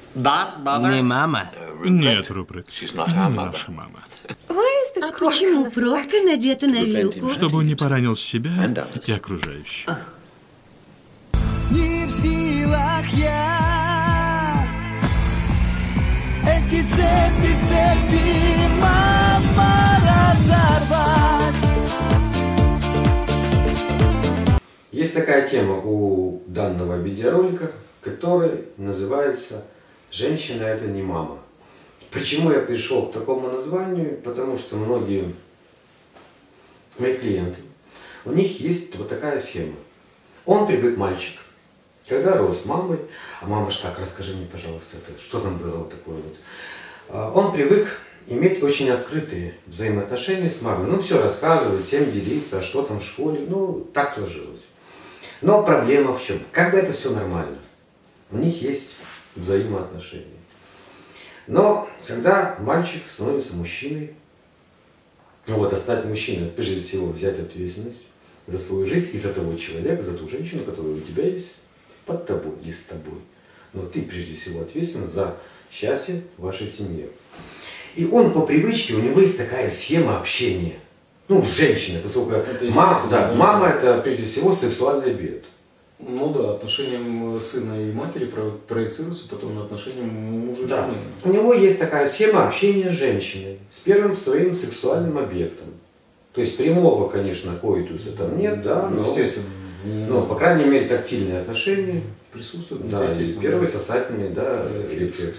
Не мама. Нет, Руперт, не наша мама. А почему пробка надета на вилку? Чтобы он не поранил себя и окружающих. Не в силах я эти цепи, мама, разорвать. Есть такая тема у данного видеоролика, который называется «Женщина – это не мама». Почему я пришел к такому названию? Потому что многие мои клиенты, у них есть вот такая схема. Он привык, мальчик, когда рос с мамой, а мама ж так, расскажи мне, пожалуйста, что там было вот такое вот. Он привык иметь очень открытые взаимоотношения с мамой. Ну, все рассказывать, всем делиться, а что там в школе, ну, так сложилось. Но проблема в чем? Как бы это все нормально. У них есть взаимоотношения. Но когда мальчик становится мужчиной, ну вот, а стать мужчиной, прежде всего взять ответственность за свою жизнь и за того человека, за ту женщину, которая у тебя есть, под тобой или с тобой. Но ты прежде всего ответственен за счастье вашей семьи. И он по привычке, у него есть такая схема общения. Ну, с женщиной, поскольку мама это прежде всего сексуальный объект. Ну да, отношениям сына и матери проецируются потом на отношения мужа и жены. У него есть такая схема общения с женщиной, с первым своим сексуальным объектом. То есть прямого, конечно, коитуса там нет, да, но, естественно, но по крайней мере тактильные отношения присутствуют. Да, и первый сосательный, да, рефлекс.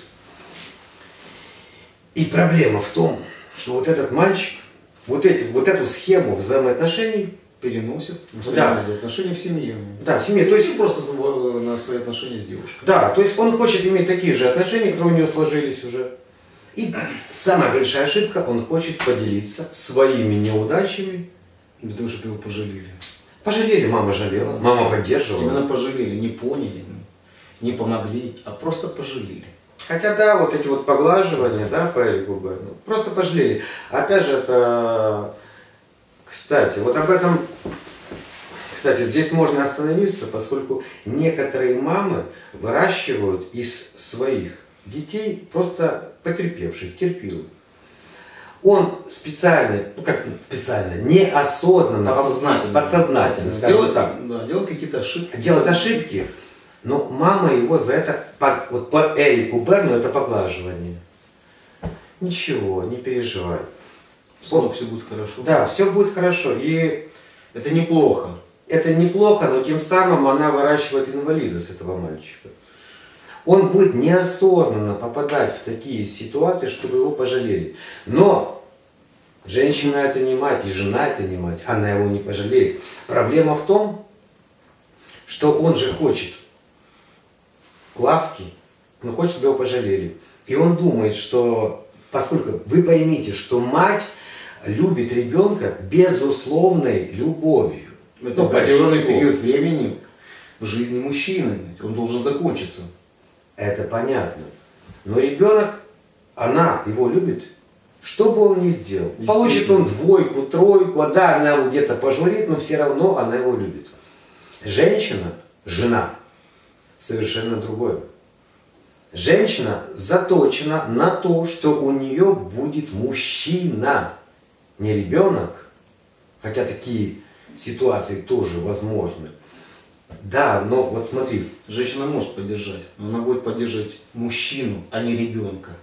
И проблема в том, что вот этот мальчик, вот эту схему взаимоотношений переносит отношения в семье. Да, в семье. То есть просто на свои отношения с девушкой. Да, то есть он хочет иметь такие же отношения, которые у него сложились уже. И самая большая ошибка, он хочет поделиться своими неудачами. Для того, чтобы его пожалели. Пожалели, мама жалела, мама поддерживала. Именно пожалели, не поняли, не помогли, а просто пожалели. Хотя да, вот эти вот поглаживания, да, по Эрику Берну, просто пожалели. Опять же, это, кстати, вот об этом, кстати, здесь можно остановиться, поскольку некоторые мамы выращивают из своих детей просто потерпевших, терпилов. Он специально, ну как специально, неосознанно, подсознательно, скажем так, да, делает какие-то ошибки. Делает ошибки. Но мама его за это, вот по Эрику Берну, это поглаживание. Ничего, не переживай. Все будет хорошо. Да, все будет хорошо. И это неплохо. Это неплохо, но тем самым она выращивает инвалида с этого мальчика. Он будет неосознанно попадать в такие ситуации, чтобы его пожалели. Но женщина это не мать, и жена это не мать, она его не пожалеет. Проблема в том, что он же хочет ласки, он хочет, чтобы его пожалели. И он думает, что, поскольку вы поймите, что мать любит ребенка безусловной любовью. Это определенный период времени в жизни мужчины, он должен закончиться. Это понятно. Но ребенок, она его любит, что бы он ни сделал. Получит он двойку, тройку, да, она его где-то пожалеет, но все равно она его любит. Женщина, жена, совершенно другое. Женщина заточена на то, что у нее будет мужчина, не ребенок, хотя такие ситуации тоже возможны. Да, но вот смотри. Женщина может поддержать, но она будет поддерживать мужчину, а не ребенка.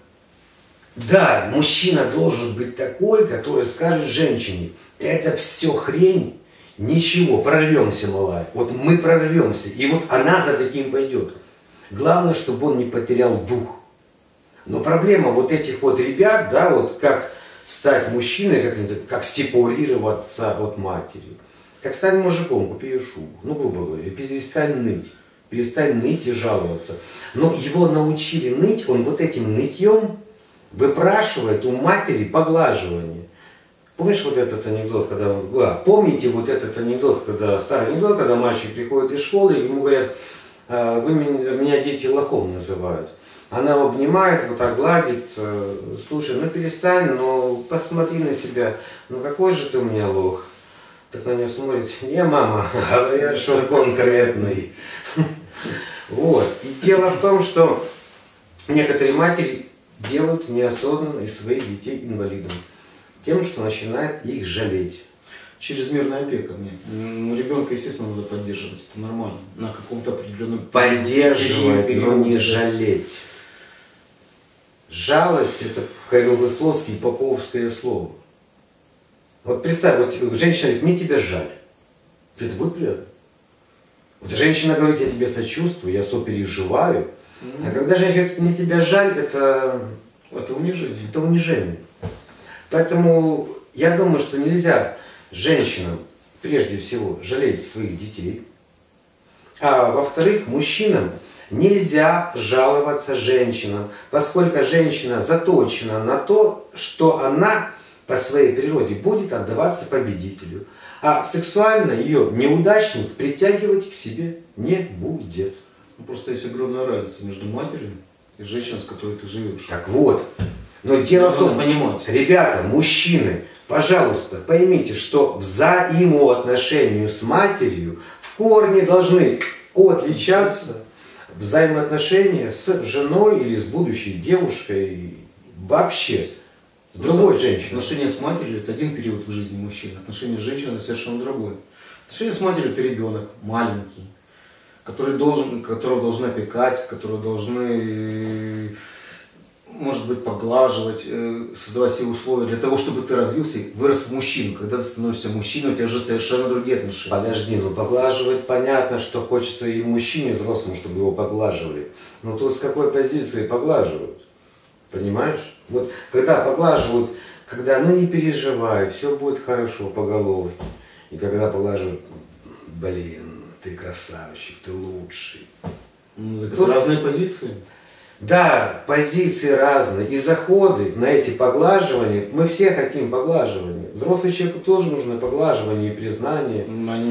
Да, мужчина должен быть такой, который скажет женщине, это все хрень, ничего, прорвемся, малая. Вот мы прорвемся, и вот она за таким пойдет. Главное, чтобы он не потерял дух. Но проблема вот этих вот ребят, да, вот как стать мужчиной, как сепарироваться от матери. Как стань мужиком, купи ей шубу. Ну, грубо говоря, перестань ныть. Перестань ныть и жаловаться. Но его научили ныть, он вот этим нытьем выпрашивает у матери поглаживание. Помнишь вот этот анекдот, когда... помните вот этот анекдот, старый анекдот, когда мальчик приходит из школы, и ему говорят, вы меня дети лохом называют. Она его обнимает, вот так гладит, слушай, ну перестань, ну посмотри на себя, ну какой же ты у меня лох. Так на нее смотрит, не, мама, говорят, что он конкретный. Вот. И дело в том, что Некоторые матери делают неосознанно из своих детей инвалидом. Тем, что начинает их жалеть. Чрезмерная опека. Ну, ребенка, естественно, надо поддерживать. Это нормально. На каком-то определенном... Поддерживать, но не жалеть. Жалость — это Кирилл-Высоцкий, поповское слово. Вот представь, вот женщина говорит, мне тебя жаль. Это будет приятно. Вот женщина говорит, я тебе сочувствую, я сопереживаю. А когда женщина говорит, мне тебя жаль, это унижение. Это унижение. Поэтому я думаю, что нельзя женщинам прежде всего жалеть своих детей. А во-вторых, мужчинам нельзя жаловаться женщинам, поскольку женщина заточена на то, что она по своей природе будет отдаваться победителю. А сексуально ее неудачник притягивать к себе не будет. Просто есть огромная разница между матерью и женщиной, с которой ты живешь. Так вот. Но дело в том, ребята, мужчины, пожалуйста, поймите, что взаимоотношения с матерью в корне должны отличаться взаимоотношения с женой или с будущей девушкой, вообще с другой женщиной. Отношения с матерью — это один период в жизни мужчины, отношения с женщиной — это совершенно другой. Отношения с матерью — это ребенок маленький, которого должны опекать, которого должны, может быть, поглаживать, создавать все условия для того, чтобы ты развился и вырос в мужчину. Когда ты становишься мужчиной, у тебя уже совершенно другие отношения. Подожди, ну поглаживать понятно, что хочется и мужчине взрослому, чтобы его поглаживали. Но тут с какой позиции поглаживают? Понимаешь? Вот когда поглаживают, когда ну не переживай, все будет хорошо по головке. И когда поглаживают, блин, ты красавчик, ты лучший. Ну, это разные позиции. Да, позиции разные. И заходы на эти поглаживания, мы все хотим поглаживания. Взрослому человеку тоже нужно поглаживание и признание.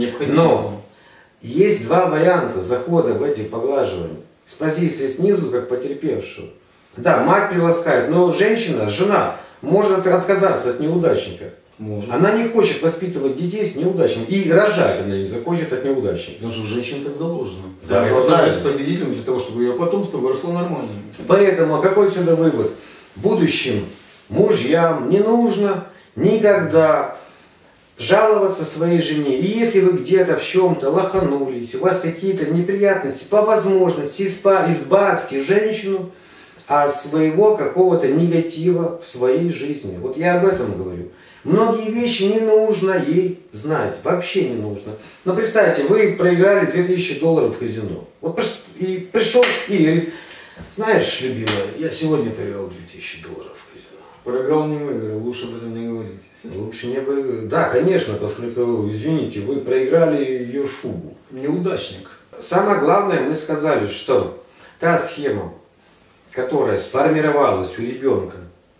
Но есть два варианта захода в эти поглаживания. С позиции снизу, как потерпевшего. Да, мать приласкает, но женщина, жена, может отказаться от неудачника. Может. Она не хочет воспитывать детей с неудачами. И рожать она не захочет от неудачника. Потому что женщина так заложена. Да, это должна жить с победителем для того, чтобы ее потомство выросло нормально. Поэтому какой сюда вывод? Будущим мужьям не нужно никогда жаловаться своей жене. И если вы где-то в чем-то лоханулись, у вас какие-то неприятности, по возможности избавьте женщину от своего какого-то негатива в своей жизни. Вот я об этом говорю. Многие вещи не нужно ей знать, вообще не нужно. Но представьте, вы проиграли $2000 в казино. Вот и пришел и говорит, знаешь, любимая, я сегодня проиграл $2000 в казино. Проиграл, не выиграл, лучше об этом не говорить. Лучше не бы, да, конечно, поскольку, извините, вы проиграли ее шубу. Неудачник. Самое главное, мы сказали, что та схема, которая сформировалась у ребенка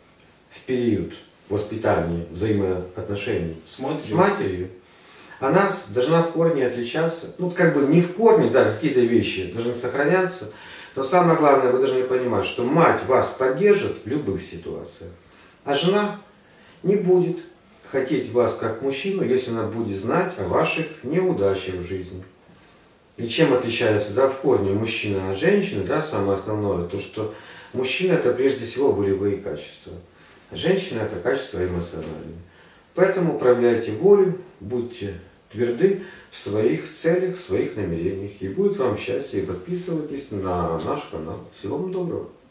в период воспитания, взаимоотношений с матерью, она должна в корне отличаться. Ну, как бы не в корне, да, какие-то вещи должны сохраняться, но самое главное, вы должны понимать, что мать вас поддержит в любых ситуациях, а жена не будет хотеть вас как мужчину, если она будет знать о ваших неудачах в жизни. И чем отличается, да, в корне мужчина от женщины, да, самое основное, то, что мужчина — это прежде всего волевые качества. Женщина — это качество эмоциональное. Поэтому управляйте волю, будьте тверды в своих целях, в своих намерениях. И будет вам счастье. И подписывайтесь на наш канал. Всего вам доброго.